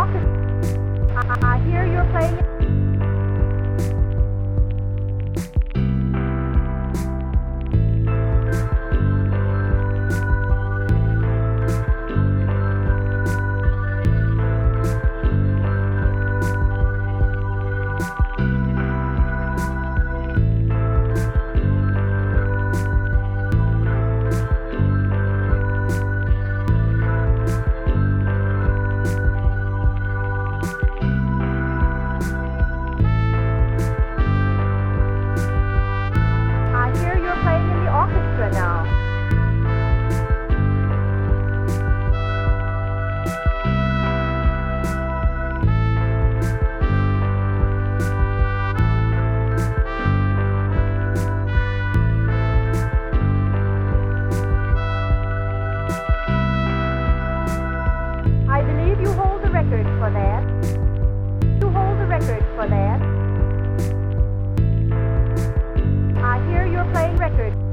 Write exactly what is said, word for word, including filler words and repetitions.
orchestra. I, I hear you're playing. I hear you're playing in the orchestra now. I believe you hold the record for that. You hold the record for that. I hear you're playing record.